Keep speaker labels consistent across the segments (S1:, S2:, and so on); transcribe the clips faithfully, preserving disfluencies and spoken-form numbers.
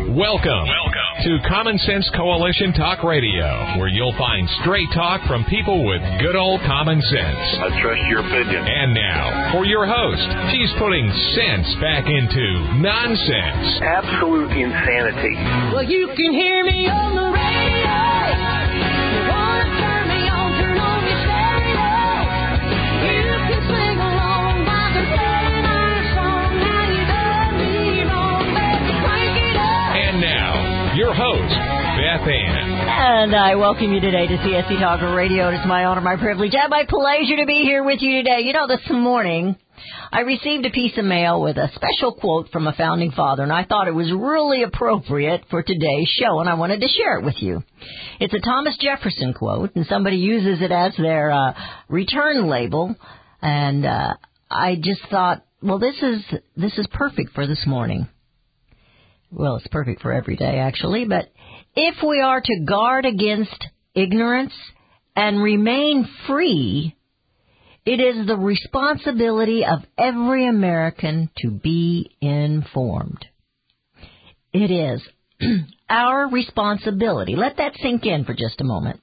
S1: Welcome, Welcome to Common Sense Coalition Talk Radio, where you'll find straight talk from people with good old common sense.
S2: I trust your opinion.
S1: And now, for your host, she's putting sense back into nonsense.
S2: Absolute insanity.
S3: Well, you can hear me on the radio. You want to turn me on, turn on your stereo. You can sing along while they're playing our song. Now you done me wrong, baby, crank it up.
S1: And now, your host, Beth Ann.
S4: And I welcome you today to C S C Talk Radio. It's my honor, my privilege, and my pleasure to be here with you today. You know, this morning, I received a piece of mail with a special quote from a founding father, and I thought it was really appropriate for today's show, and I wanted to share it with you. It's a Thomas Jefferson quote, and somebody uses it as their uh, return label, and uh, I just thought, well, this is this is perfect for this morning. Well, it's perfect for every day, actually, but if we are to guard against ignorance and remain free, it is the responsibility of every American to be informed. It is our responsibility. Let that sink in for just a moment.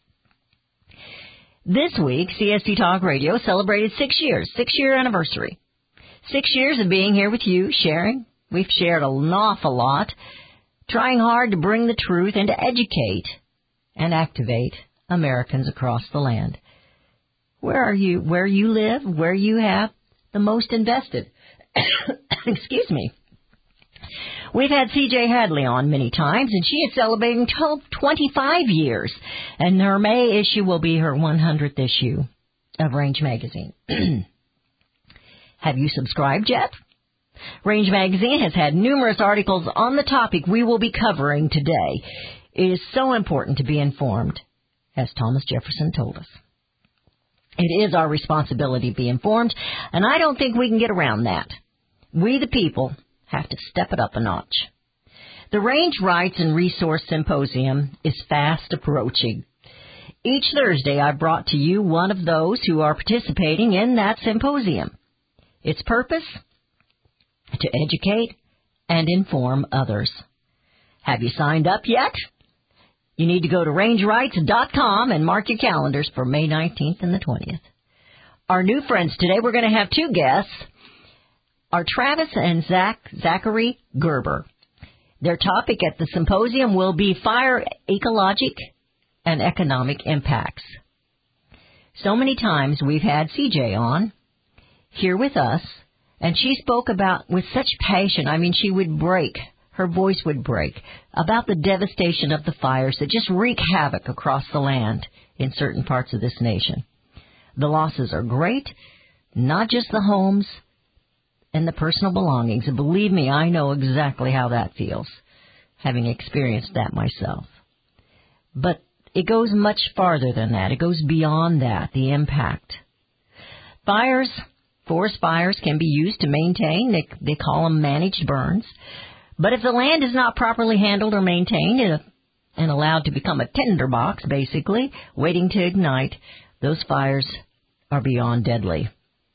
S4: This week, C S C Talk Radio celebrated six years, six-year anniversary. Six years of being here with you, sharing. We've shared an awful lot, trying hard to bring the truth and to educate and activate Americans across the land. Where are you, where you live, where you have the most invested. Excuse me. We've had C J Hadley on many times, and she is celebrating twenty-five years, and her May issue will be her one hundredth issue of Range Magazine. Have you subscribed yet? Range Magazine has had numerous articles on the topic we will be covering today. It is so important to be informed, as Thomas Jefferson told us. It is our responsibility to be informed, and I don't think we can get around that. We, the people, have to step it up a notch. The Range Rights and Resource Symposium is fast approaching. Each Thursday, I brought to you one of those who are participating in that symposium. Its purpose? To educate and inform others. Have you signed up yet? You need to go to range rights dot com and mark your calendars for May nineteenth and the twentieth. Our new friends today, we're going to have two guests, are Travis and Zach, Zachary Gerber. Their topic at the symposium will be fire ecologic and economic impacts. So many times we've had C J on here with us, and she spoke about, with such passion, I mean, she would break, her voice would break, about the devastation of the fires that just wreak havoc across the land in certain parts of this nation. The losses are great, not just the homes and the personal belongings. And believe me, I know exactly how that feels, having experienced that myself. But it goes much farther than that. It goes beyond that, the impact. Fires... Forest fires can be used to maintain, they, they call them managed burns. But if the land is not properly handled or maintained and, and allowed to become a tinderbox, basically, waiting to ignite, those fires are beyond deadly.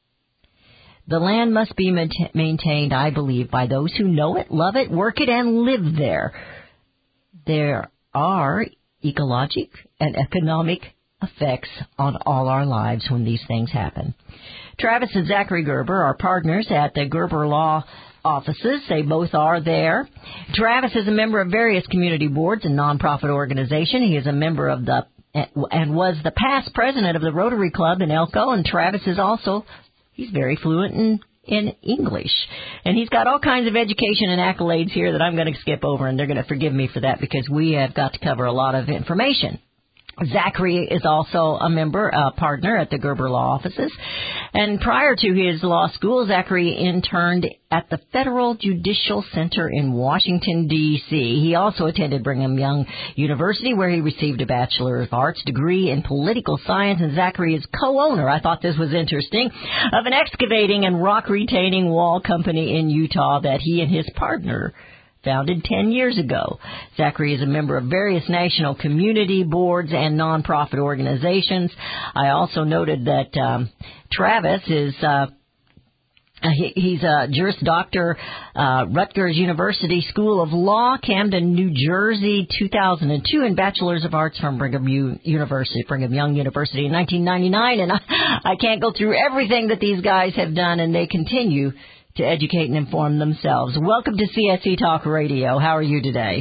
S4: The land must be maintained, I believe, by those who know it, love it, work it, and live there. There are ecologic and economic effects on all our lives when these things happen. Travis and Zachary Gerber are partners at the Gerber Law offices. They both are there. Travis is a member of various community boards and nonprofit organizations. He is a member of the and was the past president of the Rotary Club in Elko. And Travis is also, he's very fluent in, in English. And he's got all kinds of education and accolades here that I'm going to skip over, and they're going to forgive me for that because we have got to cover a lot of information. Zachary is also a member, a partner at the Gerber Law offices. And prior to his law school, Zachary interned at the Federal Judicial Center in Washington, D C He also attended Brigham Young University, where he received a Bachelor of Arts degree in Political Science. And Zachary is co-owner, I thought this was interesting, of an excavating and rock-retaining wall company in Utah that he and his partner founded ten years ago. Zachary is a member of various national community boards and nonprofit organizations. I also noted that um, Travis is uh, Uh, he, he's a Juris Doctor, uh, Rutgers University School of Law, Camden, New Jersey, two thousand two, and Bachelor's of Arts from Brigham U- University, Brigham Young University in nineteen ninety-nine. And I, I can't go through everything that these guys have done, and they continue to educate and inform themselves. Welcome to C S C Talk Radio. How are you today?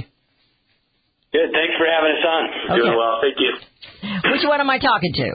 S5: Good. Thanks for having us on.
S4: Okay.
S5: Doing well. Thank you.
S4: Which one am I talking to?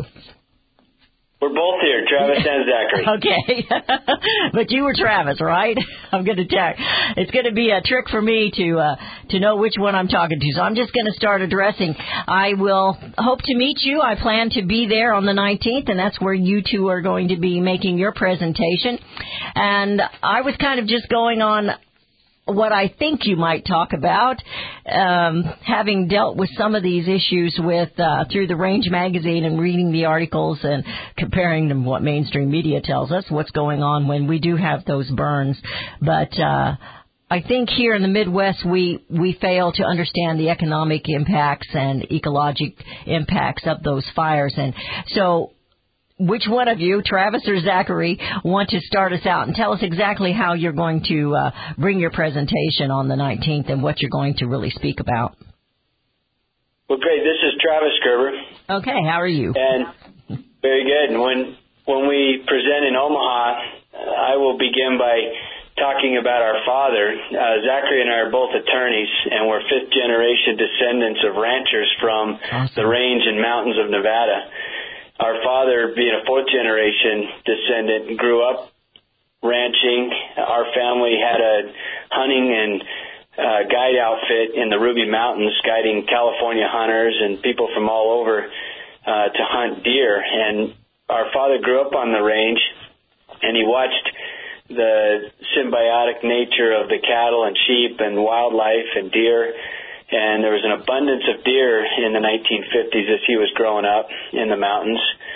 S5: We're both here, Travis and Zachary.
S4: Okay. But you were Travis, right? I'm going to tell. It's going to be a trick for me to uh, to know which one I'm talking to. So I'm just going to start addressing. I will hope to meet you. I plan to be there on the nineteenth, and that's where you two are going to be making your presentation. And I was kind of just going on what I think you might talk about, um, having dealt with some of these issues with uh, through the Range magazine and reading the articles and comparing them to what mainstream media tells us, what's going on when we do have those burns. But uh, I think here in the Midwest we, we fail to understand the economic impacts and ecologic impacts of those fires. And so which one of you, Travis or Zachary, want to start us out and tell us exactly how you're going to uh, bring your presentation on the nineteenth and what you're going to really speak about?
S5: Well, great. This is Travis Gerber.
S4: Okay, how are you?
S5: And very good. And when when we present in Omaha, I will begin by talking about our father. Uh, Zachary and I are both attorneys, and we're fifth-generation descendants of ranchers from awesome. the range and mountains of Nevada. Our father, being a fourth-generation descendant, grew up ranching. Our family had a hunting and uh, guide outfit in the Ruby Mountains, guiding California hunters and people from all over uh, to hunt deer. And our father grew up on the range, and he watched the symbiotic nature of the cattle and sheep and wildlife and deer. And there was an abundance of deer in the nineteen fifties as he was growing up in the mountains,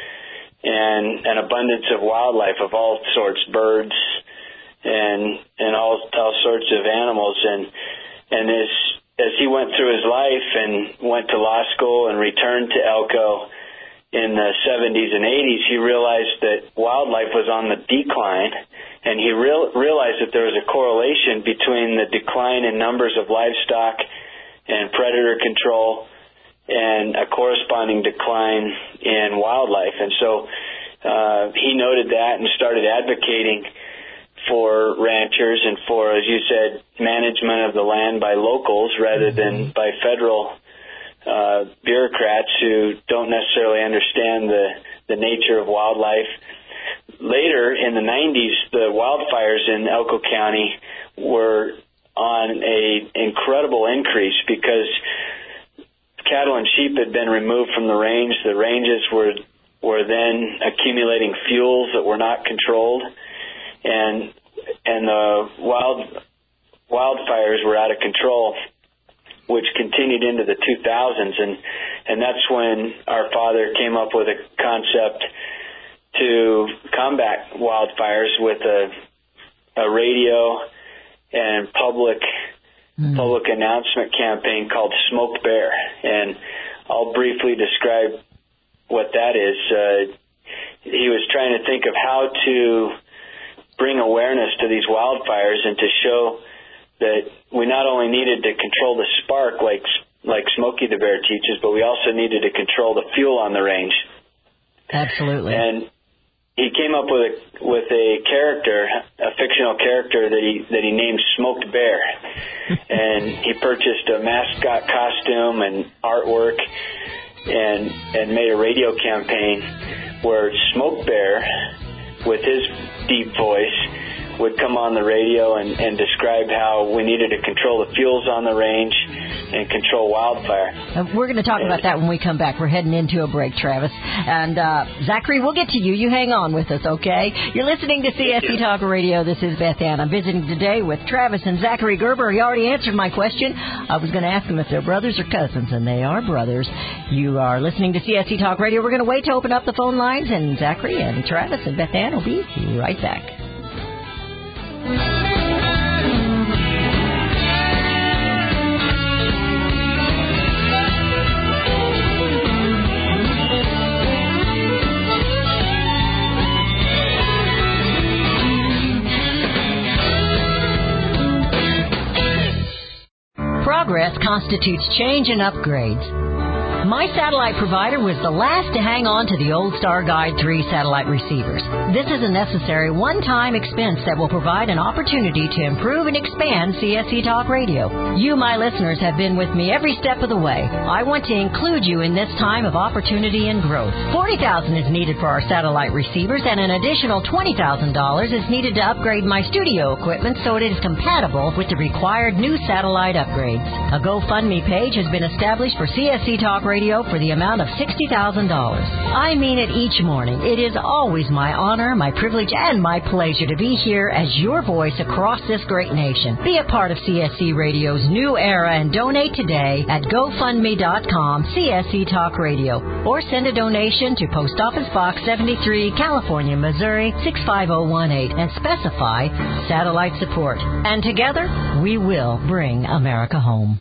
S5: and an abundance of wildlife of all sorts, birds and and all all sorts of animals. And and as as he went through his life and went to law school and returned to Elko in the seventies and eighties, he realized that wildlife was on the decline, and he real, realized that there was a correlation between the decline in numbers of livestock and predator control, and a corresponding decline in wildlife. And so uh, he noted that and started advocating for ranchers and for, as you said, management of the land by locals rather than by federal uh, bureaucrats who don't necessarily understand the, the nature of wildlife. Later, in the nineties, the wildfires in Elko County were on a incredible increase because cattle and sheep had been removed from the range. The ranges were were then accumulating fuels that were not controlled, and and the wild wildfires were out of control, which continued into the two thousands, and and that's when our father came up with a concept to combat wildfires with a a radio and public mm. public announcement campaign called Smoked Bear. And I'll briefly describe what that is. Uh, he was trying to think of how to bring awareness to these wildfires and to show that we not only needed to control the spark like like Smokey the Bear teaches, but we also needed to control the fuel on the range.
S4: Absolutely.
S5: And he came up with a with a character, a fictional character that he that he named Smoked Bear, and he purchased a mascot costume and artwork, and and made a radio campaign where Smoked Bear, with his deep voice, would come on the radio and, and describe how we needed to control the fuels on the range and control wildfire.
S4: Uh, we're going to talk about that when we come back. We're heading into a break, Travis. And uh, Zachary, we'll get to you. You hang on with us, okay? You're listening to C S C Talk Radio. This is Beth Ann. I'm visiting today with Travis and Zachary Gerber. He already answered my question. I was going to ask them if they're brothers or cousins, and they are brothers. You are listening to C S C Talk Radio. We're going to wait to open up the phone lines, and Zachary and Travis and Beth Ann will be right back. Progress constitutes change and upgrades. My satellite provider was the last to hang on to the old Star Guide three satellite receivers. This is a necessary one-time expense that will provide an opportunity to improve and expand C S C Talk Radio. You, my listeners, have been with me every step of the way. I want to include you in this time of opportunity and growth. forty thousand dollars is needed for our satellite receivers, and an additional twenty thousand dollars is needed to upgrade my studio equipment so it is compatible with the required new satellite upgrades. A GoFundMe page has been established for C S C Talk Radio for the amount of sixty thousand dollars. I mean it each morning. It is always my honor, my privilege, and my pleasure to be here as your voice across this great nation. Be a part of C S C Radio's new era and donate today at GoFundMe dot com C S C Talk Radio, or send a donation to Post Office Box seventy-three, California, Missouri six five zero one eight and specify satellite support. And together, we will bring America home.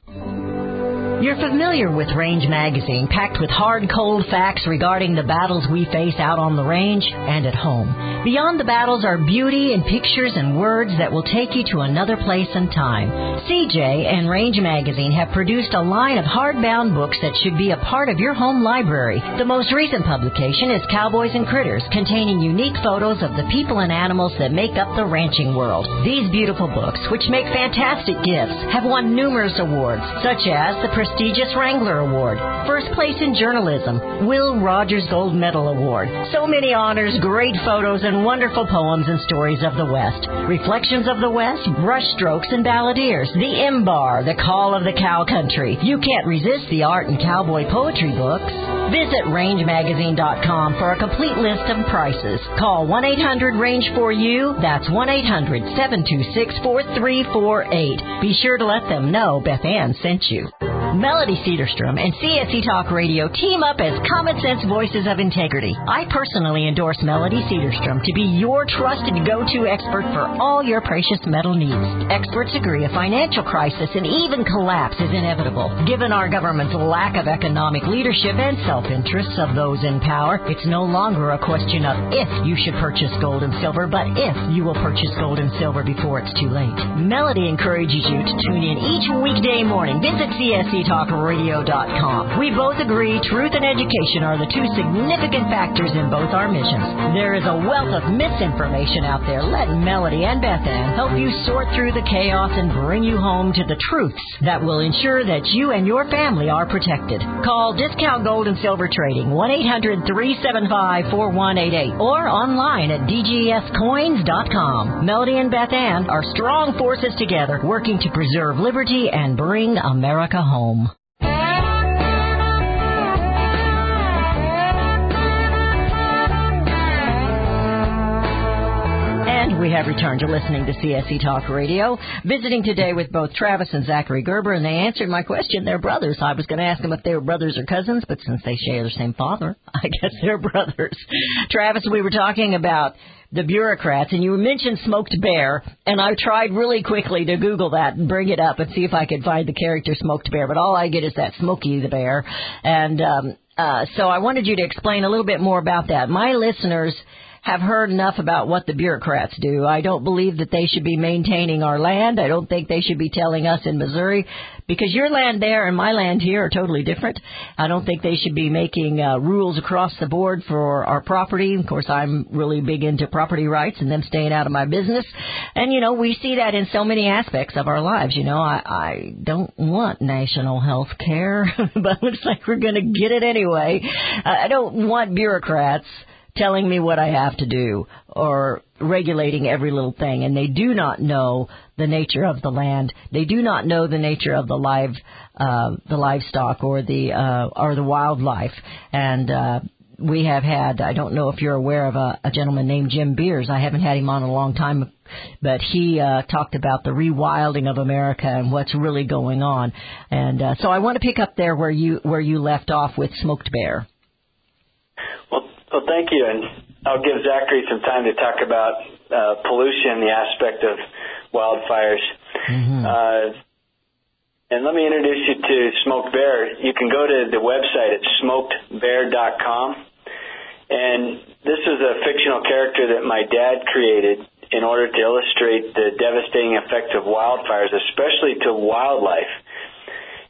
S4: You're familiar with Range Magazine, packed with hard, cold facts regarding the battles we face out on the range and at home. Beyond the battles are beauty and pictures and words that will take you to another place and time. C J and Range Magazine have produced a line of hardbound books that should be a part of your home library. The most recent publication is Cowboys and Critters, containing unique photos of the people and animals that make up the ranching world. These beautiful books, which make fantastic gifts, have won numerous awards, such as the prestigious Wrangler Award, First Place in Journalism, Will Rogers Gold Medal Award. So many honors, great photos, and wonderful poems and stories of the West. Reflections of the West, Brushstrokes and Balladeers, The Imbar, The Call of the Cow Country. You can't resist the art and cowboy poetry books. Visit range magazine dot com for a complete list of prices. Call one eight hundred range four U. That's one eight hundred seven two six four three four eight. Be sure to let them know Beth Ann sent you. Melody Cedarstrom and C S C Talk Radio team up as common sense voices of integrity. I personally endorse Melody Cedarstrom to be your trusted go-to expert for all your precious metal needs. Experts agree a financial crisis and even collapse is inevitable. Given our government's lack of economic leadership and self-interests of those in power, it's no longer a question of if you should purchase gold and silver, but if you will purchase gold and silver before it's too late. Melody encourages you to tune in each weekday morning. Visit C S C Talk Radio dot com. We both agree truth and education are the two significant factors in both our missions. There is a wealth of misinformation out there. Let Melody and Beth Ann help you sort through the chaos and bring you home to the truths that will ensure that you and your family are protected. Call Discount Gold and Silver Trading, one eight hundred three seven five four one eight eight, or online at D G S coins dot com. Melody and Beth Ann are strong forces together, working to preserve liberty and bring America home. And we have returned to listening to C S C Talk Radio, visiting today with both Travis and Zachary Gerber, and they answered my question. They're brothers. I was going to ask them if they were brothers or cousins, but since they share the same father, I guess they're brothers. Travis, we were talking about the bureaucrats, and you mentioned Smoked Bear, and I tried really quickly to Google that and bring it up and see if I could find the character Smoked Bear, but all I get is that Smokey the Bear. And um, uh, so I wanted you to explain a little bit more about that. My listeners have heard enough about what the bureaucrats do. I don't believe that they should be maintaining our land. I don't think they should be telling us in Missouri, because your land there and my land here are totally different. I don't think they should be making uh, rules across the board for our property. Of course, I'm really big into property rights and them staying out of my business. And, you know, we see that in so many aspects of our lives. You know, I, I don't want national health care, but it looks like we're going to get it anyway. I don't want bureaucrats telling me what I have to do or regulating every little thing. And they do not know the nature of the land. They do not know the nature of the live, uh, the livestock or the, uh, or the wildlife. And, uh, we have had, I don't know if you're aware of a, a gentleman named Jim Beers. I haven't had him on in a long time, but he, uh, talked about the rewilding of America and what's really going on. And, uh, so I want to pick up there where you, where you left off with Smoked Bear.
S5: Well, thank you, and I'll give Zachary some time to talk about uh, pollution, the aspect of wildfires. Mm-hmm. Uh, and let me introduce you to Smoked Bear. You can go to the website at smoked bear dot com, and this is a fictional character that my dad created in order to illustrate the devastating effects of wildfires, especially to wildlife.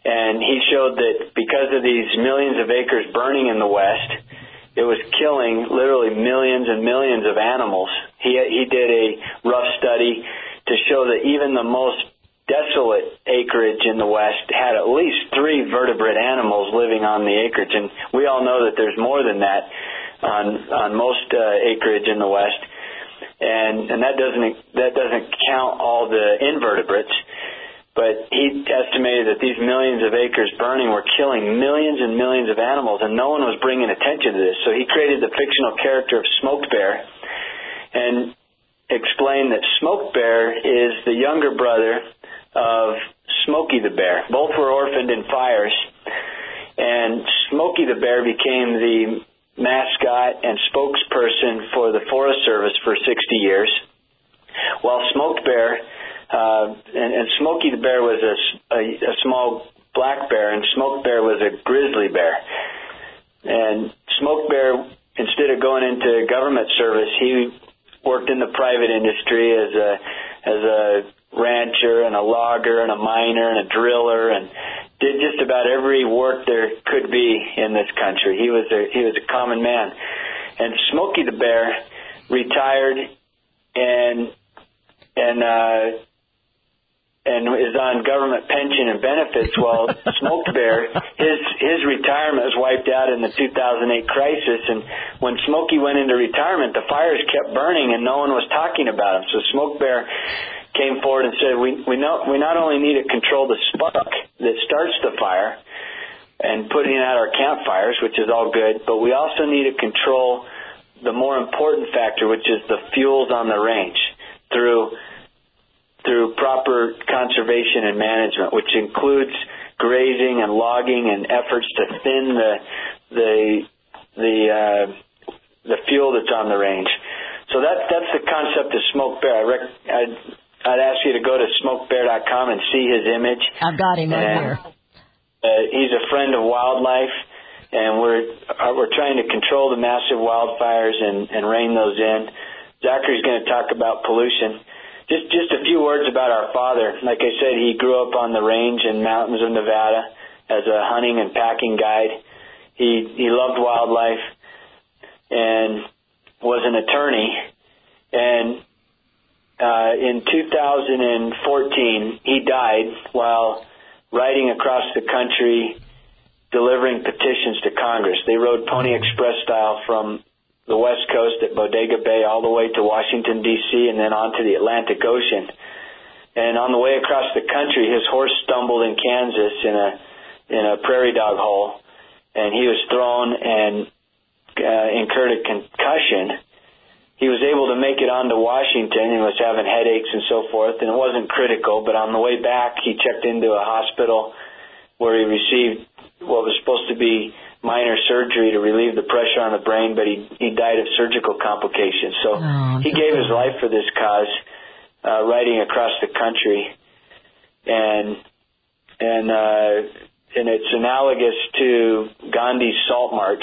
S5: And he showed that because of these millions of acres burning in the West, it was killing literally millions and millions of animals. He he did a rough study to show that even the most desolate acreage in the West had at least three vertebrate animals living on the acreage, and we all know that there's more than that on on most uh, acreage in the West, and and that doesn't that doesn't count all the invertebrates. But he estimated that these millions of acres burning were killing millions and millions of animals, and no one was bringing attention to this. So he created the fictional character of Smoked Bear and explained that Smoked Bear is the younger brother of Smokey the Bear. Both were orphaned in fires, and Smokey the Bear became the mascot and spokesperson for the Forest Service for sixty years, while Smoked Bear Uh, and, and Smokey the Bear was a, a, a small black bear, and Smoked Bear was a grizzly bear. And Smoked Bear, instead of going into government service, he worked in the private industry as a as a rancher and a logger and a miner and a driller, and did just about every work there could be in this country. He was a he was a common man. And Smokey the Bear retired and and uh, and is on government pension and benefits, while Smoked Bear, his his retirement was wiped out in the two thousand eight crisis. And when Smokey went into retirement, the fires kept burning and no one was talking about him. So Smoked Bear came forward and said, we we know we not only need to control the spark that starts the fire and putting out our campfires, which is all good, but we also need to control the more important factor, which is the fuels on the range, through through proper conservation and management, which includes grazing and logging and efforts to thin the the the uh, the fuel that's on the range. So that that's the concept of Smoked Bear. I rec- I'd, I'd ask you to go to smoked bear dot com and see his image.
S4: I've got him right here.
S5: Uh, he's a friend of wildlife, and we're uh, we're trying to control the massive wildfires and, and rein those in. Zachary's going to talk about pollution. Just just a few words about our father. Like I said, he grew up on the range and mountains of Nevada as a hunting and packing guide. He he loved wildlife and was an attorney. And uh, in two thousand fourteen, he died while riding across the country delivering petitions to Congress. They rode Pony Express style from the West Coast at Bodega Bay all the way to Washington, D C, and then on to the Atlantic Ocean. And on the way across the country, his horse stumbled in Kansas in a in a prairie dog hole, and he was thrown and uh, incurred a concussion. He was able to make it on to Washington and was having headaches and so forth, and it wasn't critical, but on the way back, he checked into a hospital where he received what was supposed to be minor surgery to relieve the pressure on the brain, but he he died of surgical complications. So
S4: oh,
S5: he gave his life for this cause, uh, riding across the country, and and uh, and it's analogous to Gandhi's Salt March.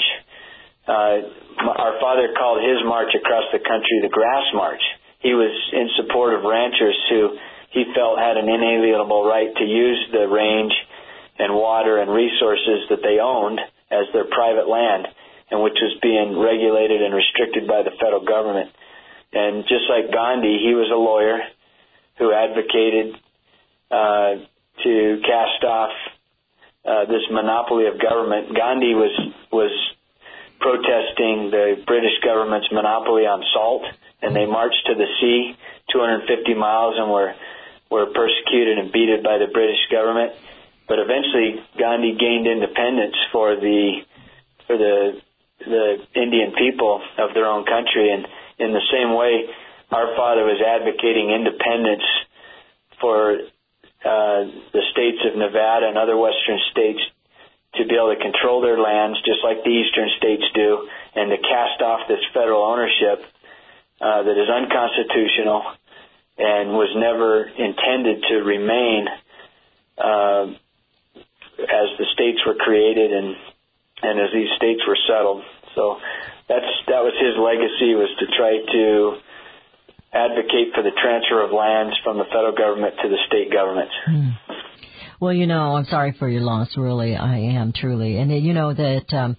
S5: Uh, our father called his march across the country the Grass March. He was in support of ranchers who he felt had an inalienable right to use the range and water and resources that they owned as their private land, and which was being regulated and restricted by the federal government. And just like Gandhi, he was a lawyer who advocated uh, to cast off uh, this monopoly of government. Gandhi was was protesting the British government's monopoly on salt, and they marched to the sea two hundred fifty miles and were were persecuted and beaten by the British government. But eventually, Gandhi gained independence for the for the the Indian people of their own country, and in the same way, our father was advocating independence for uh, the states of Nevada and other western states to be able to control their lands, just like the eastern states do, and to cast off this federal ownership uh, that is unconstitutional and was never intended to remain. Uh, as the states were created and and as these states were settled. So that's that was his legacy, was to try to advocate for the transfer of lands from the federal government to the state governments.
S4: Hmm. Well, you know, I'm sorry for your loss, really. I am, truly. And, uh, you know, that um,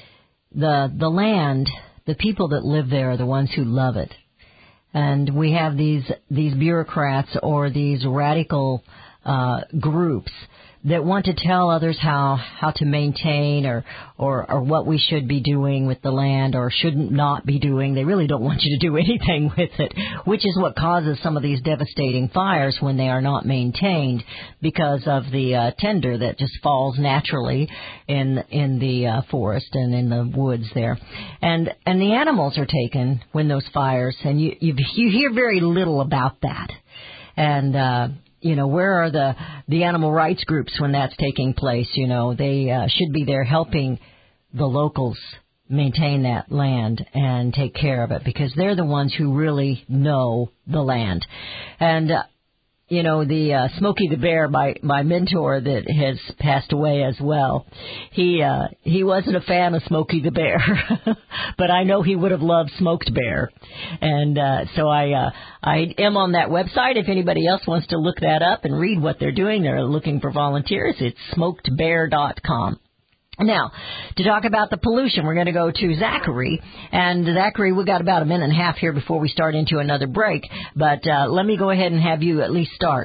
S4: the the land, the people that live there are the ones who love it. And we have these these bureaucrats or these radical uh, groups that want to tell others how, how to maintain or, or, or what we should be doing with the land or shouldn't not be doing. They really don't want you to do anything with it, which is what causes some of these devastating fires when they are not maintained because of the uh, tinder that just falls naturally in in the uh, forest and in the woods there. And and the animals are taken when those fires, and you you, you hear very little about that. And uh You know, where are the, the animal rights groups when that's taking place? You know, they uh, should be there helping the locals maintain that land and take care of it because they're the ones who really know the land. And, uh, you know, the uh, Smokey the Bear, my, my mentor that has passed away as well, he uh, he wasn't a fan of Smokey the Bear, but I know he would have loved Smoked Bear. And uh, so I uh, I am on that website. If anybody else wants to look that up and read what they're doing, they're looking for volunteers. It's smoked bear dot com. Now, to talk about the pollution, we're going to go to Zachary. And Zachary, we've got about a minute and a half here before we start into another break. But uh, let me go ahead and have you at least start.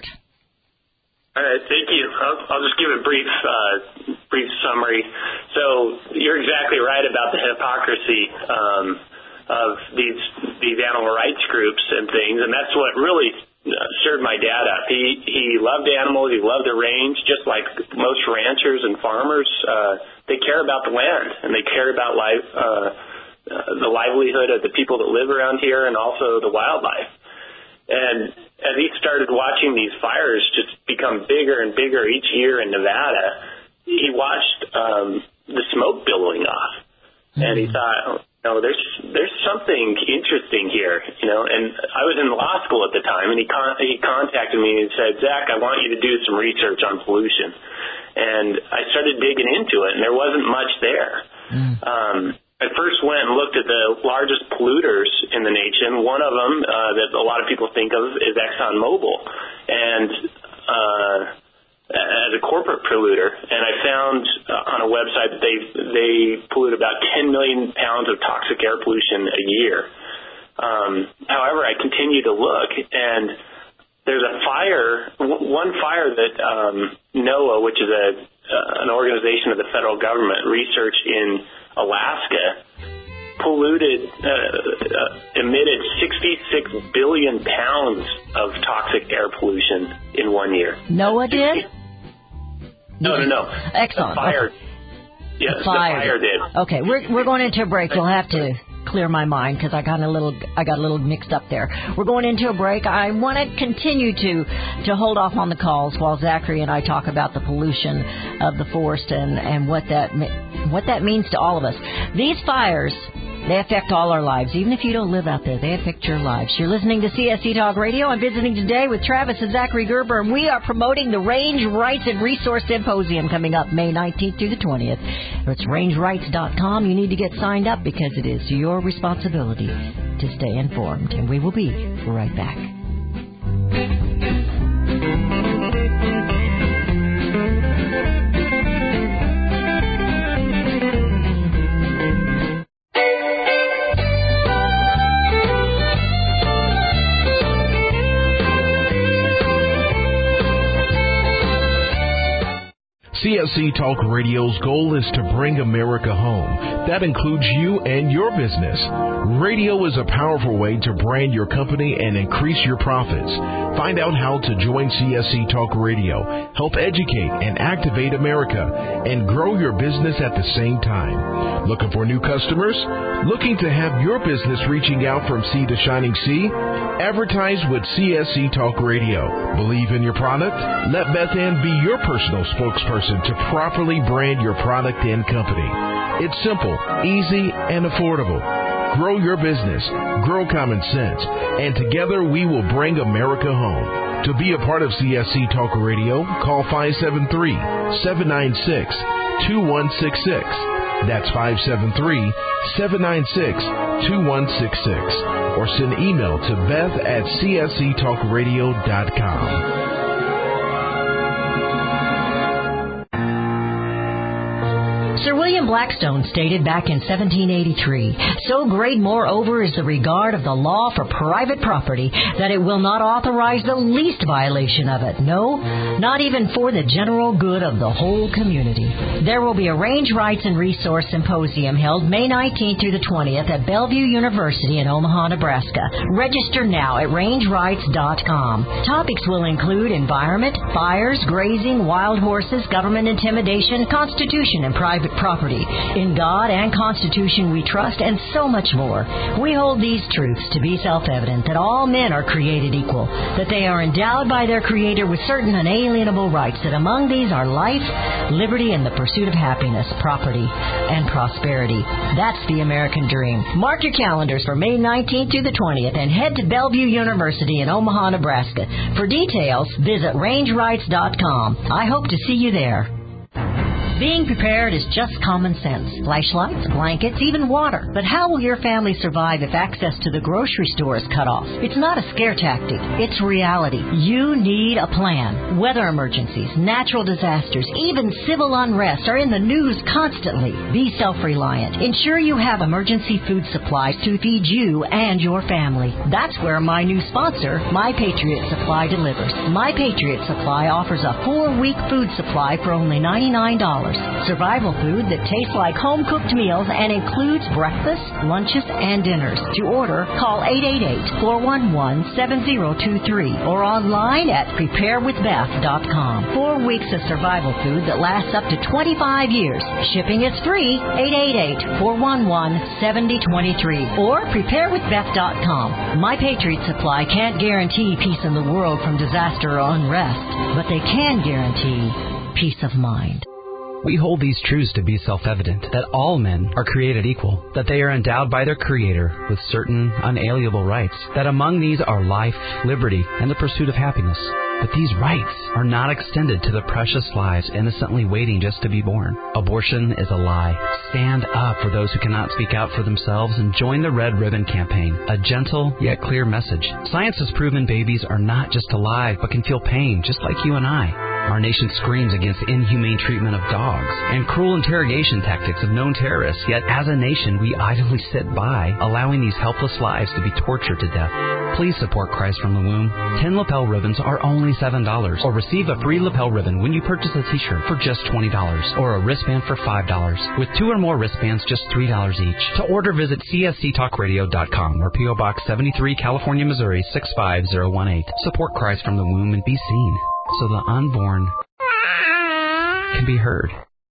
S6: All right, thank you. I'll, I'll just give a brief uh, brief summary. So you're exactly right about the hypocrisy um, of these these animal rights groups and things, and that's what really stirred my dad up. He he loved animals. He loved the range, just like most ranchers and farmers. Uh, they care about the land, and they care about life, uh, uh, the livelihood of the people that live around here, and also the wildlife. And as he started watching these fires just become bigger and bigger each year in Nevada, he watched um, the smoke billowing off, mm-hmm. and he thought, no, there's there's something interesting here, you know. And I was in law school at the time, and he con- he contacted me and said, Zach, I want you to do some research on pollution. And I started digging into it, and there wasn't much there. Mm. Um, I first went and looked at the largest polluters in the nation. One of them uh, that a lot of people think of is ExxonMobil, and uh, as a corporate polluter, and I found uh, on a website that they they pollute about ten million pounds of toxic air pollution a year. Um, however, I continue to look, and there's a fire, w- one fire that um, NOAA, which is a uh, an organization of the federal government, researched in Alaska, polluted, uh, uh, emitted sixty-six billion pounds of toxic air pollution in one year.
S4: NOAA did?
S6: No, no, no.
S4: Exxon.
S6: The fire.
S4: Okay.
S6: Yes,
S4: the fire.
S6: the fire did.
S4: Okay, we're we're going into a break. You'll have to clear my mind because I got a little I got a little mixed up there. We're going into a break. I want to continue to to hold off on the calls while Zachary and I talk about the pollution of the forest and and what that what that means to all of us. These fires, they affect all our lives. Even if you don't live out there, they affect your lives. You're listening to C S C Talk Radio. I'm visiting today with Travis and Zachary Gerber, and we are promoting the Range Rights and Resource Symposium coming up May nineteenth through the twentieth. It's range rights dot com. You need to get signed up because it is your responsibility to stay informed. And we will be right back.
S7: C S C Talk Radio's goal is to bring America home. That includes you and your business. Radio is a powerful way to brand your company and increase your profits. Find out how to join C S C Talk Radio, help educate and activate America, and grow your business at the same time. Looking for new customers? Looking to have your business reaching out from sea to shining sea? Advertise with C S C Talk Radio. Believe in your product? Let Beth Ann be your personal spokesperson to properly brand your product and company. It's simple, easy, and affordable. Grow your business, grow common sense, and together we will bring America home. To be a part of C S C Talk Radio, call five seven three, seven nine six, two one six six. That's five seven three, seven nine six, two one six six. Or send email to beth at c s c talk radio dot com.
S4: Sir William Blackstone stated back in seventeen eighty-three, "So great, moreover, is the regard of the law for private property that it will not authorize the least violation of it. No, not even for the general good of the whole community." There will be a Range Rights and Resource Symposium held May nineteenth through the twentieth at Bellevue University in Omaha, Nebraska. Register now at range rights dot com. Topics will include environment, fires, grazing, wild horses, government intimidation, Constitution and private property, in God and Constitution we trust, and so much more. We hold these truths to be self-evident, that all men are created equal, that they are endowed by their Creator with certain unalienable rights, that among these are life, liberty, and the pursuit of happiness, property, and prosperity. That's the American dream. Mark your calendars for May nineteenth through the twentieth and head to Bellevue University in Omaha, Nebraska. For details, visit range rights dot com. I hope to see you there. Being prepared is just common sense. Flashlights, blankets, even water. But how will your family survive if access to the grocery store is cut off? It's not a scare tactic. It's reality. You need a plan. Weather emergencies, natural disasters, even civil unrest are in the news constantly. Be self-reliant. Ensure you have emergency food supplies to feed you and your family. That's where my new sponsor, My Patriot Supply, delivers. My Patriot Supply offers a four-week food supply for only ninety-nine dollars. Survival food that tastes like home-cooked meals and includes breakfast, lunches, and dinners. To order, call eight eight eight, four one one, seven zero two three or online at prepare with beth dot com. Four weeks of survival food that lasts up to twenty-five years. Shipping is free. eight eight eight, four one one, seven zero two three or prepare with beth dot com. My Patriot Supply can't guarantee peace in the world from disaster or unrest, but they can guarantee peace of mind.
S8: We hold these truths to be self-evident, that all men are created equal, that they are endowed by their Creator with certain unalienable rights, that among these are life, liberty, and the pursuit of happiness. But these rights are not extended to the precious lives innocently waiting just to be born. Abortion is a lie. Stand up for those who cannot speak out for themselves and join the Red Ribbon Campaign, a gentle yet clear message. Science has proven babies are not just alive, but can feel pain just like you and I. Our nation screams against inhumane treatment of dogs and cruel interrogation tactics of known terrorists, yet as a nation we idly sit by, allowing these helpless lives to be tortured to death. Please support Christ from the Womb. Ten lapel ribbons are only seven dollars, or receive a free lapel ribbon when you purchase a t-shirt for just twenty dollars, or a wristband for five dollars. With two or more wristbands, just three dollars each. To order, visit c s c talk radio dot com or P O Box seventy-three, California, Missouri, six five zero one eight. Support Christ from the Womb and be seen, so the unborn can be heard.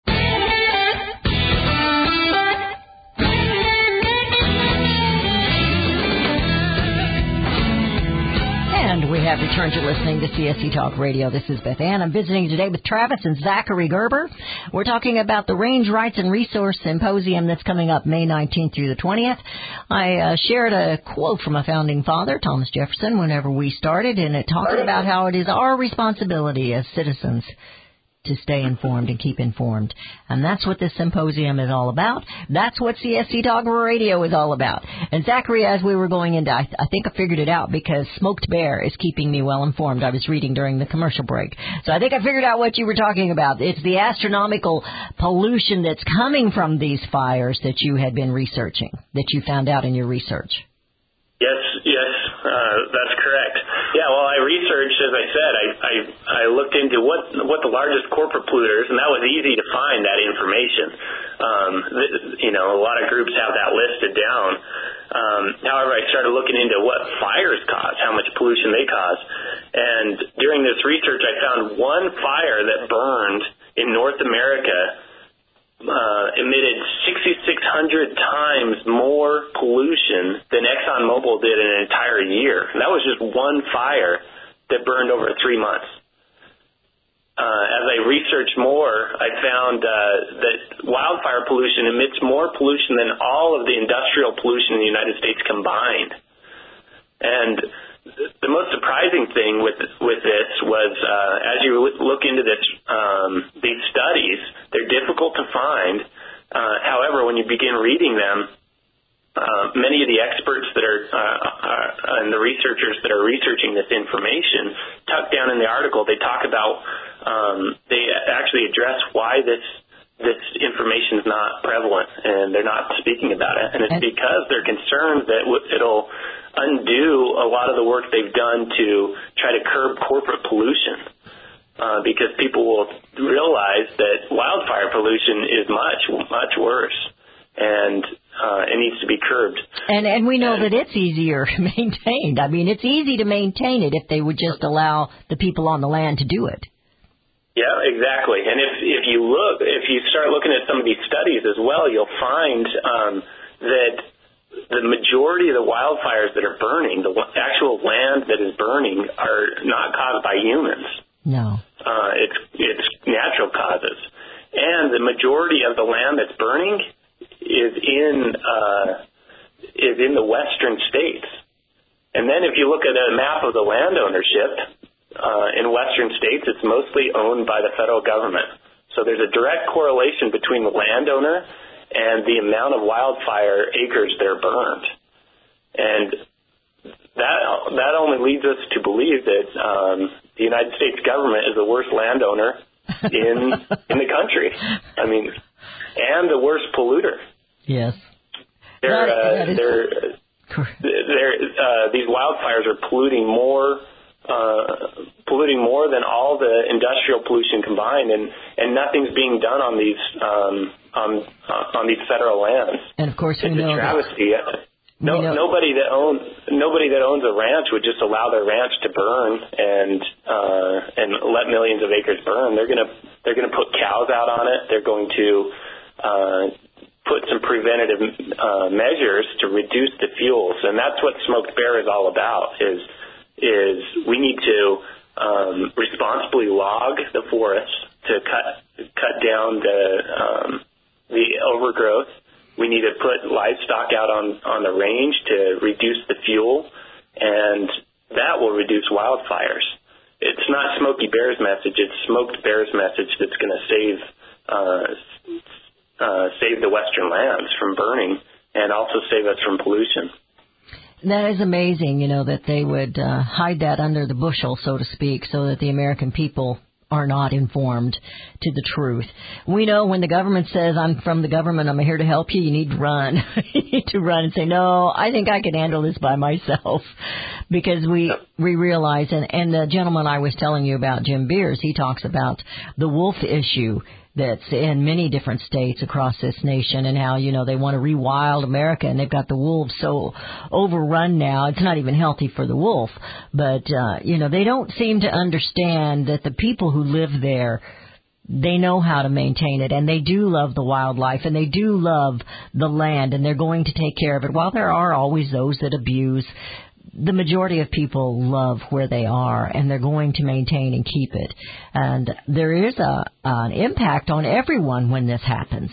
S4: And we have returned to listening to C S C Talk Radio. This is Beth Ann. I'm visiting today with Travis and Zachary Gerber. We're talking about the Range Rights and Resource Symposium that's coming up May nineteenth through the twentieth. I uh, shared a quote from a founding father, Thomas Jefferson, whenever we started, and it talks about how it is our responsibility as citizens to stay informed and keep informed. And that's what this symposium is all about. That's what C S C Talk Radio is all about. And Zachary, as we were going into, I, I think I figured it out because Smoked Bear is keeping me well informed. I was reading during the commercial break. So I think I figured out what you were talking about. It's the astronomical pollution that's coming from these fires that you had been researching, that you found out in your research.
S6: Yes, yes, uh, that's correct. Yeah, well, I researched, as I said, I, I, I looked into what what the largest corporate polluters, and that was easy to find that information. Um, th- you know, a lot of groups have that listed down. Um, however, I started looking into what fires cause, how much pollution they cause. And during this research, I found one fire that burned in North America Uh, emitted sixty-six hundred times more pollution than ExxonMobil did in an entire year. And that was just one fire that burned over three months. Uh, as I researched more, I found uh, that wildfire pollution emits more pollution than all of the industrial pollution in the United States combined. And the most surprising thing with with this was, uh, as you look into this, um, these studies, they're difficult to find. Uh, however, when you begin reading them, uh, many of the experts that are, uh, are and the researchers that are researching this information, tucked down in the article, they talk about, um, they actually address why this this information is not prevalent and they're not speaking about it. And it's because they're concerned that it'll undo a lot of the work they've done to try to curb corporate pollution. Uh, because people will realize that wildfire pollution is much, much worse. And uh, it needs to be curbed.
S4: And and we know and, that it's easier maintained. I mean, it's easy to maintain it if they would just allow the people on the land to do it.
S6: Yeah, exactly. And if if you look, if you start looking at some of these studies as well, you'll find um, that the majority of the wildfires that are burning, the actual land that is burning, are not caused by humans.
S4: No.
S6: Uh, it's it's natural causes, and the majority of the land that's burning is in uh, is in the western states. And then if you look at a map of the land ownership. Uh, in western states, it's mostly owned by the federal government. So there's a direct correlation between the landowner and the amount of wildfire acres that are burned. And that that only leads us to believe that um, the United States government is the worst landowner in in the country. I mean, and the worst polluter.
S4: Yes.
S6: They're,
S4: that,
S6: uh,
S4: that is...
S6: they're, they're, uh, these wildfires are polluting more Uh, polluting more than all the industrial pollution combined, and, and nothing's being done on these um, on uh, on these federal lands.
S4: And of course, we
S6: it's
S4: know
S6: a travesty.
S4: that,
S6: no,
S4: know.
S6: nobody that owns nobody that owns a ranch would just allow their ranch to burn and uh, and let millions of acres burn. They're gonna they're gonna put cows out on it. They're going to uh, put some preventative uh, measures to reduce the fuels, and that's what Smoked Bear is all about. Is is we need to um, responsibly log the forests to cut cut down the um, the overgrowth. We need to put livestock out on, on the range to reduce the fuel, and that will reduce wildfires. It's not Smokey Bear's message; it's Smoked Bear's message that's going to save uh, uh, save the western lands from burning and also save us from pollution.
S4: That is amazing, you know, that they would uh, hide that under the bushel, so to speak, so that the American people are not informed to the truth. We know when the government says, I'm from the government, I'm here to help you, you need to run. You need to run and say, no, I think I can handle this by myself. Because we we realize, and, and the gentleman I was telling you about, Jim Beers, he talks about the wolf issue that's in many different states across this nation, and how, you know, they want to rewild America, and they've got the wolves so overrun now, it's not even healthy for the wolf. But, uh, you know, they don't seem to understand that the people who live there, they know how to maintain it, and they do love the wildlife, and they do love the land, and they're going to take care of it. While there are always those that abuse, the majority of people love where they are, and they're going to maintain and keep it. And there is a an impact on everyone when this happens.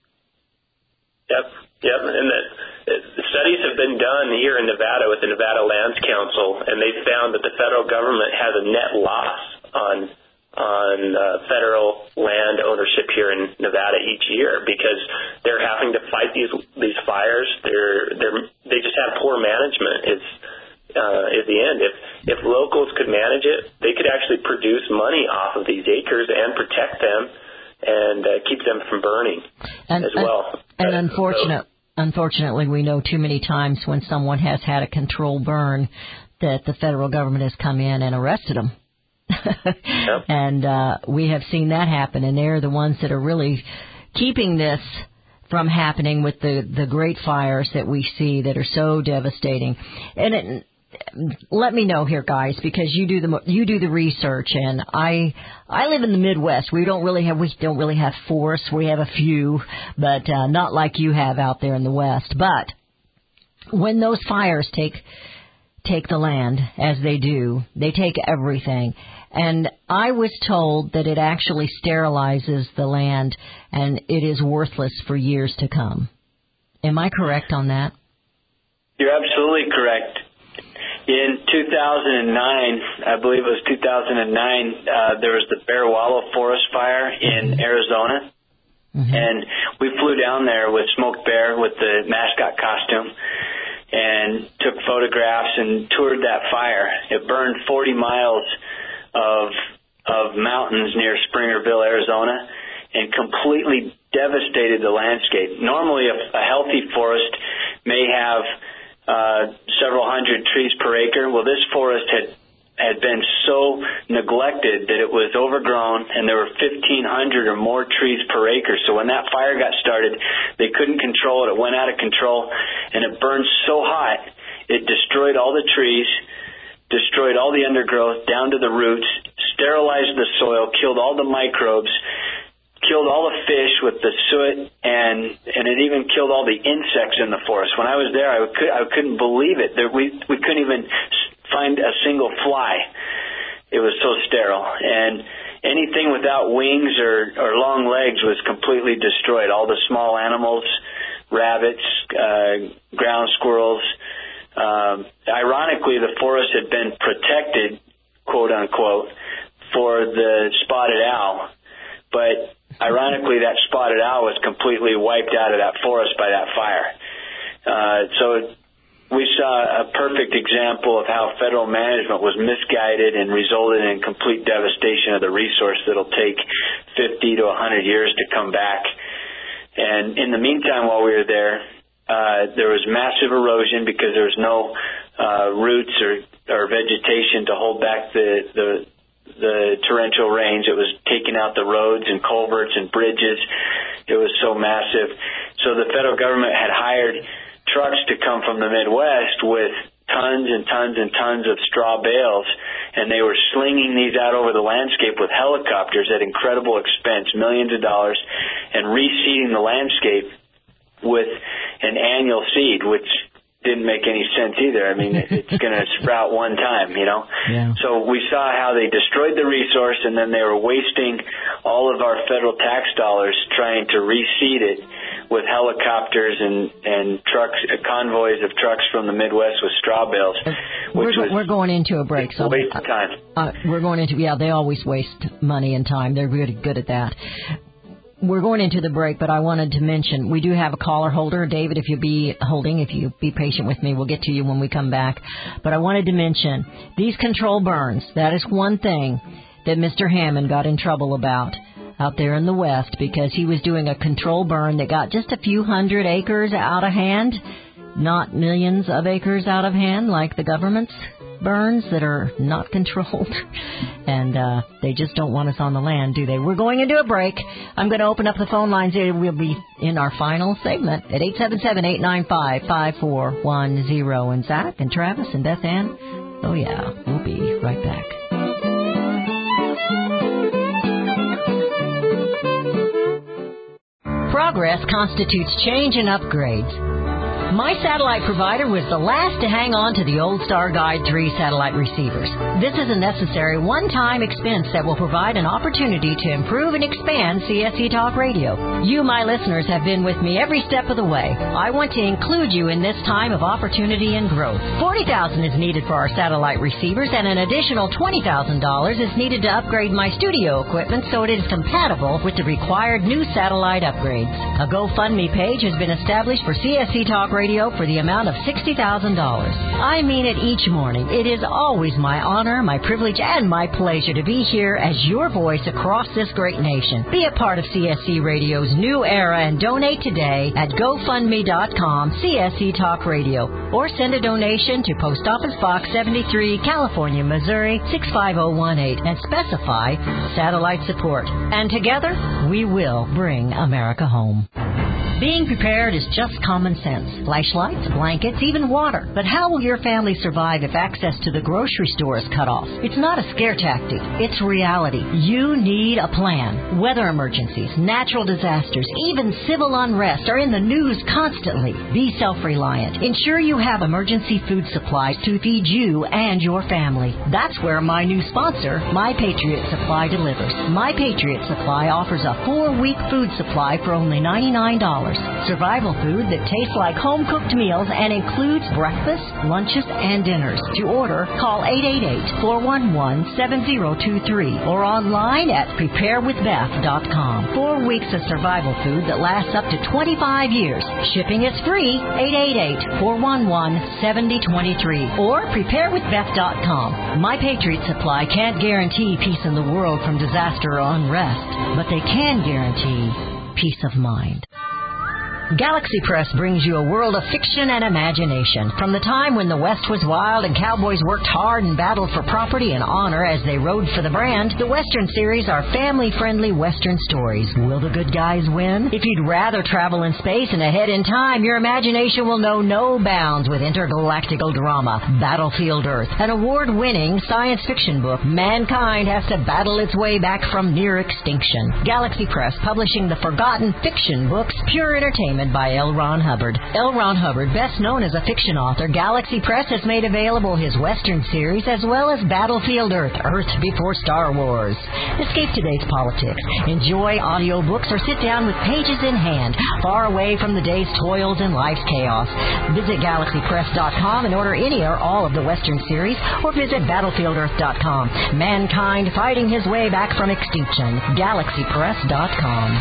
S6: Yep, yep. And the, the studies have been done here in Nevada with the Nevada Lands Council, and they found that the federal government has a net loss on on uh, federal land ownership here in Nevada each year, because they're having to fight these these fires. They're they're they just have poor management. It's Uh, is the end. If if locals could manage it, they could actually produce money off of these acres and protect them and uh, keep them from burning
S4: and,
S6: as well.
S4: And, and
S6: uh,
S4: unfortunate, so, unfortunately, we know too many times when someone has had a controlled burn that the federal government has come in and arrested them.
S6: Yep.
S4: And uh, we have seen that happen, and they're the ones that are really keeping this from happening with the, the great fires that we see that are so devastating. And it, let me know here, guys, because you do the you do the research, and I I live in the Midwest. We don't really have we don't really have forests. We have a few, but uh, not like you have out there in the West. But when those fires take take the land, as they do, they take everything. And I was told that it actually sterilizes the land, and it is worthless for years to come. Am I correct on that?
S5: You're absolutely correct. In two thousand nine, I believe it was two thousand nine, uh, there was the Bear Wallow Forest Fire in mm-hmm. Arizona. Mm-hmm. And we flew down there with Smoked Bear with the mascot costume and took photographs and toured that fire. It burned forty miles of of mountains near Springerville, Arizona. and completely devastated the landscape. Normally, a, a healthy forest may have uh, several hundred trees per acre. Well, this forest had had been so neglected that it was overgrown, and there were fifteen hundred or more trees per acre. So when that fire got started, they couldn't control it. It went out of control, and it burned so hot, it destroyed all the trees, destroyed all the undergrowth down to the roots, sterilized the soil, killed all the microbes, killed all the fish with the soot, and and it even killed all the insects in the forest. When I was there, I, could, I couldn't believe it. There, we we couldn't even find a single fly. It was so sterile. And anything without wings or, or long legs was completely destroyed. All the small animals, rabbits, uh, ground squirrels. Um, ironically, the forest had been protected, quote unquote, for the spotted owl. But ironically, that spotted owl was completely wiped out of that forest by that fire. Uh, so we saw a perfect example of how federal management was misguided and resulted in complete devastation of the resource that'll take fifty to one hundred years to come back. And in the meantime, while we were there, uh, there was massive erosion because there was no uh, roots or, or vegetation to hold back the, the the torrential rains. It was taking out the roads and culverts and bridges. It was so massive. So the federal government had hired trucks to come from the Midwest with tons and tons and tons of straw bales, and they were slinging these out over the landscape with helicopters at incredible expense, millions of dollars, and reseeding the landscape with an annual seed, which didn't make any sense either. I mean, it's going to sprout one time, you know.
S4: Yeah.
S5: So we saw how they destroyed the resource, and then they were wasting all of our federal tax dollars trying to reseed it with helicopters and, and trucks, uh, convoys of trucks from the Midwest with straw bales.
S4: We're,
S5: Which
S4: go-
S5: was
S4: we're going into a break. So
S5: waste of time.
S4: Uh, we're going into, yeah, they always waste money and time. They're really good at that. We're going into the break, but I wanted to mention we do have a caller holder. David, if you'll be holding, if you be patient with me, we'll get to you when we come back. But I wanted to mention these control burns. That is one thing that Mister Hammond got in trouble about out there in the West because he was doing a control burn that got just a few hundred acres out of hand, not millions of acres out of hand like the government's burns that are not controlled. And uh, they just don't want us on the land, do they? We're going into a break. I'm going to open up the phone lines. We'll be in our final segment at eight seven seven, eight nine five, five four one zero. And Zach and Travis and Beth Ann, oh yeah, we'll be right back. Progress constitutes change and upgrades. My satellite provider was the last to hang on to the Old Star Guide three satellite receivers. This is a necessary one-time expense that will provide an opportunity to improve and expand C S C Talk Radio. You, my listeners, have been with me every step of the way. I want to include you in this time of opportunity and growth. forty thousand dollars is needed for our satellite receivers, and an additional twenty thousand dollars is needed to upgrade my studio equipment so it is compatible with the required new satellite upgrades. A GoFundMe page has been established for C S C Talk Radio for the amount of sixty thousand dollars. I mean it each morning. It is always my honor, my privilege, and my pleasure to be here as your voice across this great nation. Be a part of C S C Radio's new era and donate today at GoFundMe dot com C S C Talk Radio, or send a donation to Post Office Box seventy-three, California, Missouri six five zero one eight and specify satellite support. And together, we will bring America home. Being prepared is just common sense. Flashlights, blankets, even water. But how will your family survive if access to the grocery store is cut off? It's not a scare tactic. It's reality. You need a plan. Weather emergencies, natural disasters, even civil unrest are in the news constantly. Be self-reliant. Ensure you have emergency food supplies to feed you and your family. That's where my new sponsor, My Patriot Supply, delivers. My Patriot Supply offers a four-week food supply for only ninety-nine dollars. stores. Survival food that tastes like home-cooked meals and includes breakfast, lunches, and dinners. To order, call eight eight eight, four one one, seven zero two three or online at prepare with beth dot com. Four weeks of survival food that lasts up to twenty-five years. Shipping is free. eight eight eight, four one one, seven zero two three or prepare with beth dot com. My Patriot Supply can't guarantee peace in the world from disaster or unrest, but they can guarantee peace of mind. Galaxy Press brings you a world of fiction and imagination. From the time when the West was wild and cowboys worked hard and battled for property and honor as they rode for the brand, the Western series are family-friendly Western stories. Will the good guys win? If you'd rather travel in space and ahead in time, your imagination will know no bounds with intergalactical drama, Battlefield Earth, an award-winning science fiction book. Mankind has to battle its way back from near extinction. Galaxy Press, publishing the forgotten fiction books, pure entertainment by L. Ron Hubbard. L. Ron Hubbard, best known as a fiction author, Galaxy Press has made available his Western series as well as Battlefield Earth, Earth Before Star Wars. Escape today's politics. Enjoy audiobooks or sit down with pages in hand, far away from the day's toils and life's chaos. Visit galaxy press dot com and order any or all of the Western series, or visit battlefield earth dot com. Mankind fighting his way back from extinction. galaxy press dot com.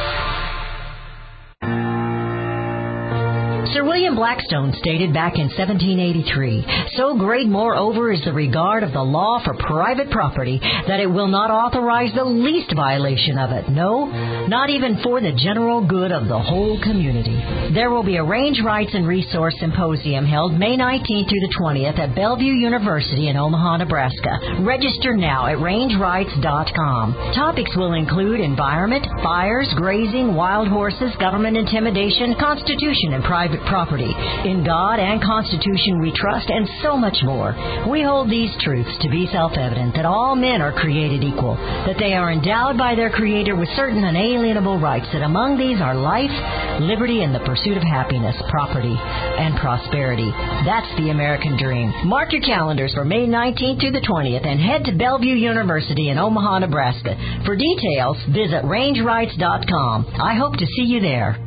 S4: Sir William Blackstone stated back in seventeen eighty-three, "So great, moreover, is the regard of the law for private property that it will not authorize the least violation of it. No, not even for the general good of the whole community." There will be a Range Rights and Resource Symposium held May nineteenth through the twentieth at Bellevue University in Omaha, Nebraska. Register now at range rights dot com. Topics will include environment, fires, grazing, wild horses, government intimidation, constitution and private property, in God and Constitution we trust, and so much more. We hold these truths to be self-evident, that all men are created equal, that they are endowed by their Creator with certain unalienable rights, that among these are life, liberty, and the pursuit of happiness, property, and prosperity. That's the American dream. Mark your calendars for May nineteenth through the twentieth and head to Bellevue University in Omaha, Nebraska. For details, visit range rights dot com. I hope to see you there.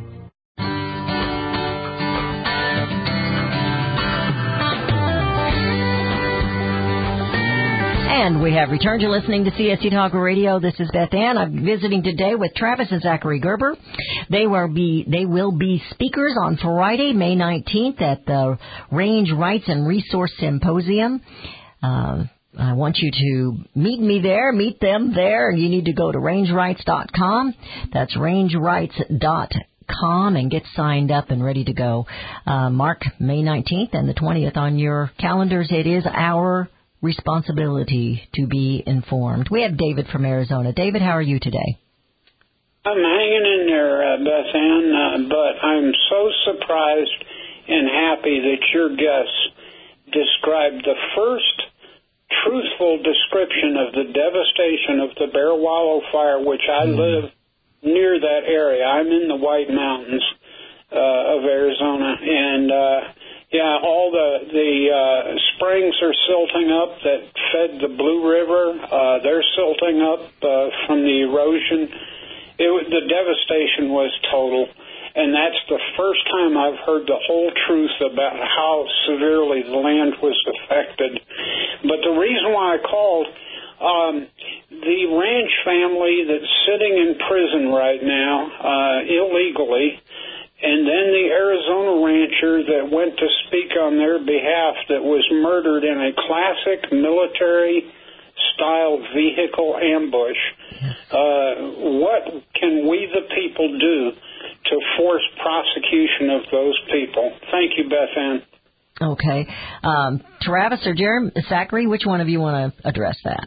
S4: And we have returned to listening to C S C Talk Radio. This is Beth Ann. I'm visiting today with Travis and Zachary Gerber. They will be they will be speakers on Friday, May nineteenth at the Range Rights and Resource Symposium. Uh, I want you to meet me there, meet them there, and you need to go to range rights dot com. That's range rights dot com and get signed up and ready to go. Uh, mark May nineteenth and the twentieth on your calendars. It is our responsibility to be informed. We have David from Arizona. David, how are you today?
S9: I'm hanging in there, uh, Beth Ann, uh, but I'm so surprised and happy that your guests described the first truthful description of the devastation of the Bear Wallow Fire, which I mm. live near that area. I'm in the White Mountains uh, of Arizona, and uh Yeah, all the the uh, springs are silting up that fed the Blue River. Uh, they're silting up uh, from the erosion. It, the devastation was total, and that's the first time I've heard the whole truth about how severely the land was affected. But the reason why I called, um, the ranch family that's sitting in prison right now uh, illegally, and then the Arizona rancher that went to speak on their behalf that was murdered in a classic military-style vehicle ambush. Uh, what can we, the people, do to force prosecution of those people? Thank you, Beth Ann.
S4: Okay. Um, Travis or Jeremy, Zachary, which one of you want to address that?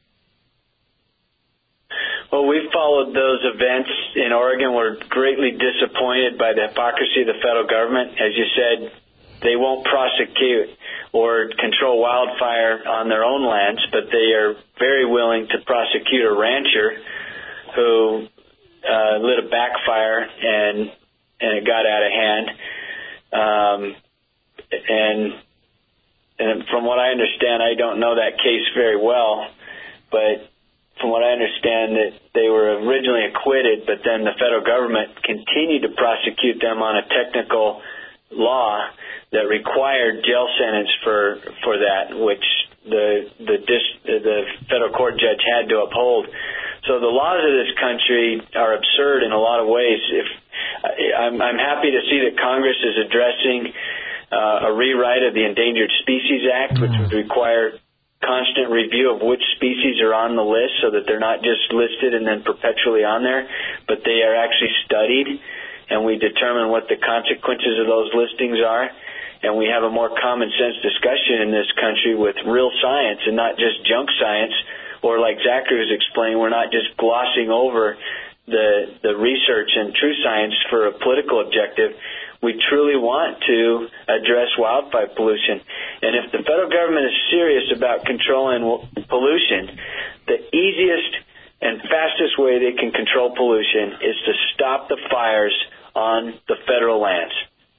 S5: Well, we followed those events in Oregon. We're greatly disappointed by the hypocrisy of the federal government. As you said, they won't prosecute or control wildfire on their own lands, but they are very willing to prosecute a rancher who uh, lit a backfire and and it got out of hand. Um, and, and from what I understand, I don't know that case very well, but from what I understand, that they were originally acquitted, but then the federal government continued to prosecute them on a technical law that required jail sentence for for that, which the the dis- the federal court judge had to uphold. So the laws of this country are absurd in a lot of ways. If I'm, I'm happy to see that Congress is addressing uh, a rewrite of the Endangered Species Act, which would require constant review of which species are on the list so that they're not just listed and then perpetually on there, but they are actually studied, and we determine what the consequences of those listings are. And we have a more common sense discussion in this country with real science and not just junk science, or like Zachary was explaining, we're not just glossing over the the research and true science for a political objective. We truly want to address wildfire pollution. And if the federal government is serious about controlling pollution, the easiest and fastest way they can control pollution is to stop the fires on the federal lands.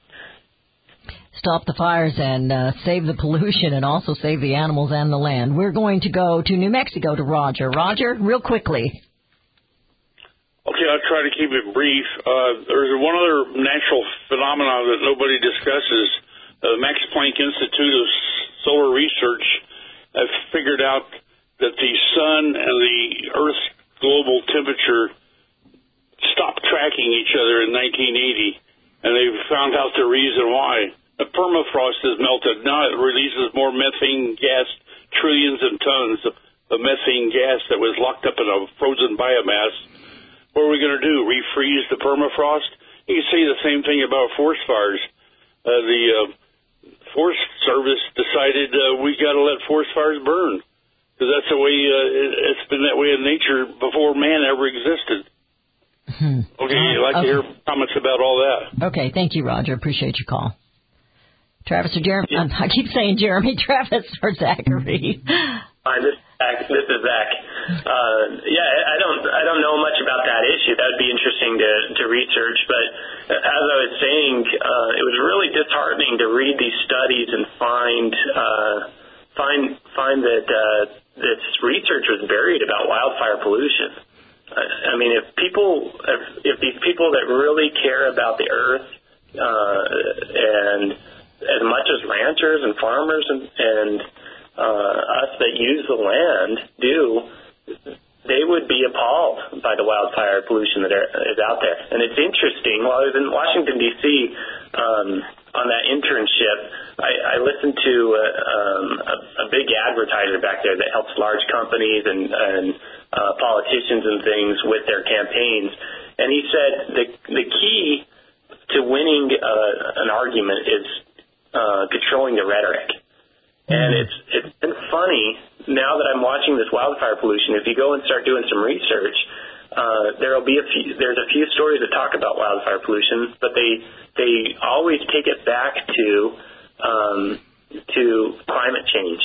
S4: Stop the fires and uh, save the pollution and also save the animals and the land. We're going to go to New Mexico to Roger. Roger, real quickly.
S10: Okay, I'll try to keep it brief. Uh, there's one other natural phenomenon that nobody discusses. The uh, Max Planck Institute of Solar Research have figured out that the sun and the Earth's global temperature stopped tracking each other in nineteen eighty, and they've found out the reason why. The permafrost has melted. Now it releases more methane gas, trillions of tons of, of methane gas that was locked up in a frozen biomass. What are we going to do, refreeze the permafrost? You can say the same thing about forest fires. Uh, the uh, Forest Service decided uh, we got to let forest fires burn, because that's the way uh, it, it's been that way in nature before man ever existed.
S4: Hmm.
S10: Okay, I'd like okay. to hear comments about all that.
S4: Okay, thank you, Roger. Appreciate your call. Travis or Jeremy? Yeah. I keep saying Jeremy. Travis or Zachary?
S6: Hi, this, this is Zach. Uh, yeah, I don't I don't know much about that issue. That would be interesting to, to research. But as I was saying, uh, it was really disheartening to read these studies and find uh, find find that uh, this research was buried about wildfire pollution. I, I mean, if people, if, if these people that really care about the earth uh, and as much as ranchers and farmers and, and uh, us that use the land do, they would be appalled by the wildfire pollution that are, is out there. And it's interesting, while I was in Washington, D C, um, on that internship, I, I listened to a, um, a, a big advertiser back there that helps large companies and, and uh, politicians and things with their campaigns. And he said the, the key to winning uh, an argument is Uh, controlling the rhetoric. And it's it's been funny, now that I'm watching this wildfire pollution, if you go and start doing some research, uh, there'll be a few, there's a few stories that talk about wildfire pollution, but they they always take it back to um, to climate change.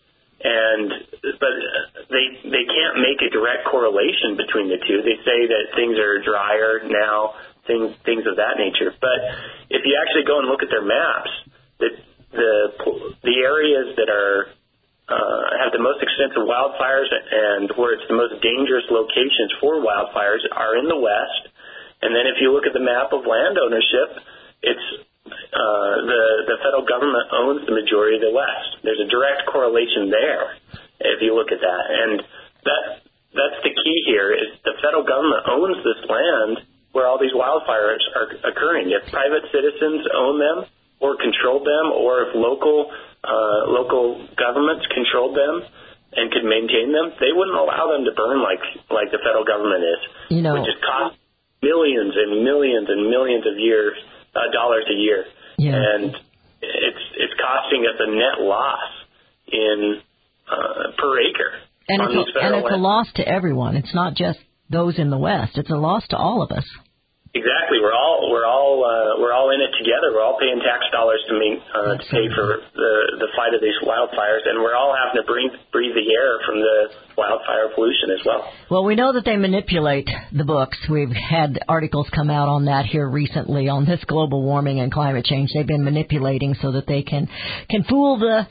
S6: And but they they can't make a direct correlation between the two. They say that things are drier now, things things of that nature. But if you actually go and look at their maps, The, the the areas that are uh, have the most extensive wildfires and where it's the most dangerous locations for wildfires are in the west. And then if you look at the map of land ownership, it's uh, the the federal government owns the majority of the west. There's a direct correlation there if you look at that. And that that's the key here is the federal government owns this land where all these wildfires are occurring. If private citizens own them, or controlled them, or if local uh, local governments controlled them and could maintain them, they wouldn't allow them to burn like like the federal government is,
S4: you know,
S6: which is cost millions and millions and millions of years uh, dollars a year,
S4: yeah.
S6: and it's it's costing us a net loss in uh, per acre.
S4: And
S6: on
S4: it's, a, and it's a loss to everyone. It's not just those in the West. It's a loss to all of us.
S6: Exactly. We're all we're all uh, we're all in it together. We're all paying tax dollars to make uh, to pay for the the fight of these wildfires, and we're all having to breathe breathe the air from the wildfire pollution as well.
S4: Well, we know that they manipulate the books. We've had articles come out on that here recently on this global warming and climate change. They've been manipulating so that they can can fool the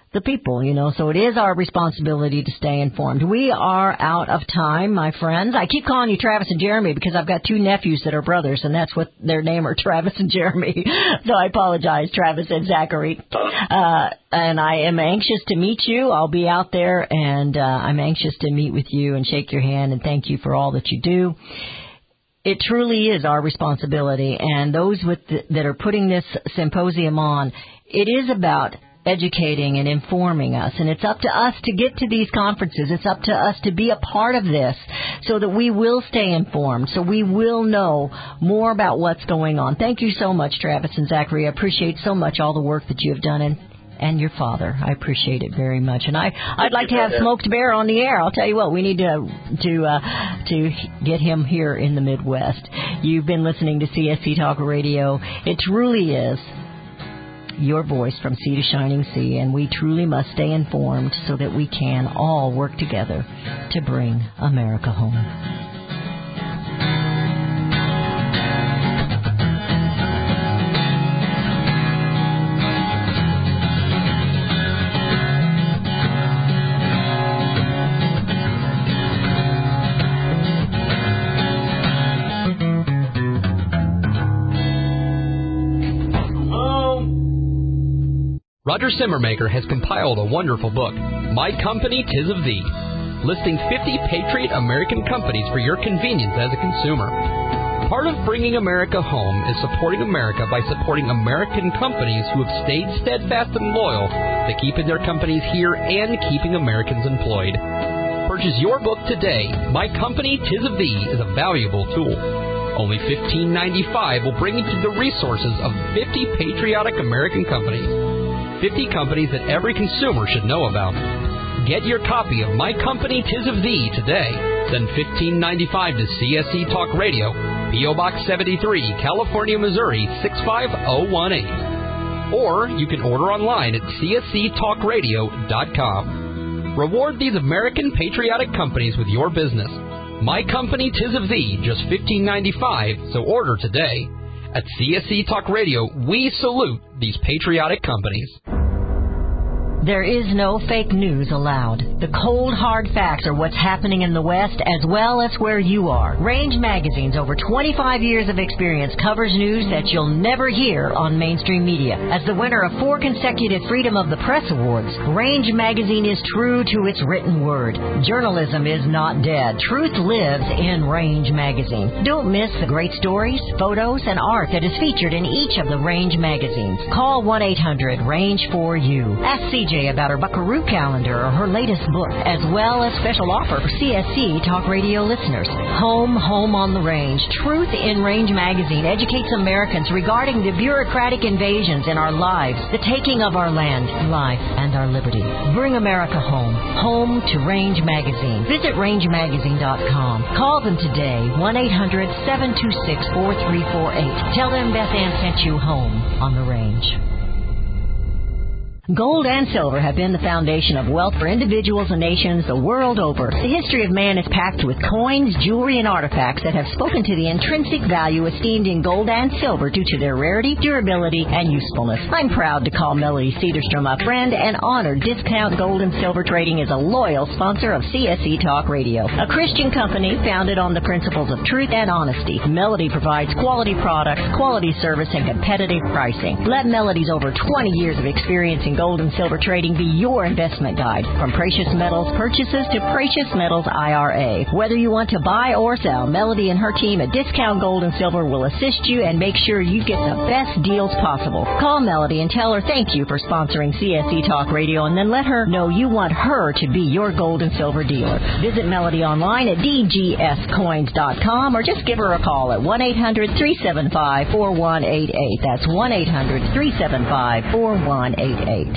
S4: the people, you know, so it is our responsibility to stay informed. We are out of time, my friends. I keep calling you Travis and Jeremy because I've got two nephews that are brothers, and that's what their name are, Travis and Jeremy. So I apologize, Travis and Zachary. Uh, and I am anxious to meet you. I'll be out there, and uh, I'm anxious to meet with you and shake your hand and thank you for all that you do. It truly is our responsibility, and those with the, that are putting this symposium on, it is about educating and informing us, and it's up to us to get to these conferences. It's up to us to be a part of this so that we will stay informed, so we will know more about what's going on. Thank you so much, Travis and Zachary. I appreciate so much all the work that you have done, and and your father. I appreciate it very much. And I, I'd like to have Smoked Bear on the air. I'll tell you what, we need to to uh, to get him here in the Midwest. You've been listening to C S C Talk Radio. It truly is your voice from sea to shining sea, and we truly must stay informed so that we can all work together to bring America home.
S8: Roger Simmermaker has compiled a wonderful book, My Company, 'Tis of Thee, listing fifty patriot American companies for your convenience as a consumer. Part of bringing America home is supporting America by supporting American companies who have stayed steadfast and loyal to keeping their companies here and keeping Americans employed. Purchase your book today. My Company, 'Tis of Thee is a valuable tool. Only fifteen ninety-five will bring you to the resources of fifty patriotic American companies. fifty companies that every consumer should know about. Get your copy of My Company, 'Tis of Thee today. Send fifteen ninety-five to C S C Talk Radio, P O Box seventy-three, California, Missouri, six five zero one eight. Or you can order online at C S C talk radio dot com. Reward these American patriotic companies with your business. My Company, 'Tis of Thee, just fifteen ninety-five, so order today. At C S C Talk Radio, we salute these patriotic companies.
S4: There is no fake news allowed. The cold, hard facts are what's happening in the West as well as where you are. Range Magazine's over twenty-five years of experience covers news that you'll never hear on mainstream media. As the winner of four consecutive Freedom of the Press Awards, Range Magazine is true to its written word. Journalism is not dead. Truth lives in Range Magazine. Don't miss the great stories, photos, and art that is featured in each of the Range magazines. Call one eight hundred range four U. Ask C J about her Buckaroo calendar or her latest book, as well as special offer for C S C Talk Radio listeners. Home, Home on the Range. Truth in Range Magazine educates Americans regarding the bureaucratic invasions in our lives, the taking of our land, life, and our liberty. Bring America home. Home to Range Magazine. Visit range magazine dot com. Call them today, one eight hundred seven two six four three four eight. Tell them Beth Ann sent you home on the Range. Gold and silver have been the foundation of wealth for individuals and nations the world over. The history of man is packed with coins, jewelry, and artifacts that have spoken to the intrinsic value esteemed in gold and silver due to their rarity, durability, and usefulness. I'm proud to call Melody Cedarstrom a friend and honor Discount Gold and Silver Trading as a loyal sponsor of C S C Talk Radio, a Christian company founded on the principles of truth and honesty. Melody provides quality products, quality service, and competitive pricing. Let Melody's over twenty years of experience in gold and silver trading be your investment guide. From precious metals purchases to precious metals I R A. Whether you want to buy or sell, Melody and her team at Discount Gold and Silver will assist you and make sure you get the best deals possible. Call Melody and tell her thank you for sponsoring C S C Talk Radio, and then let her know you want her to be your gold and silver dealer. Visit Melody online at d g s coins dot com or just give her a call at one eight hundred three seven five four one eight eight. That's one eight hundred three seven five four one eight eight.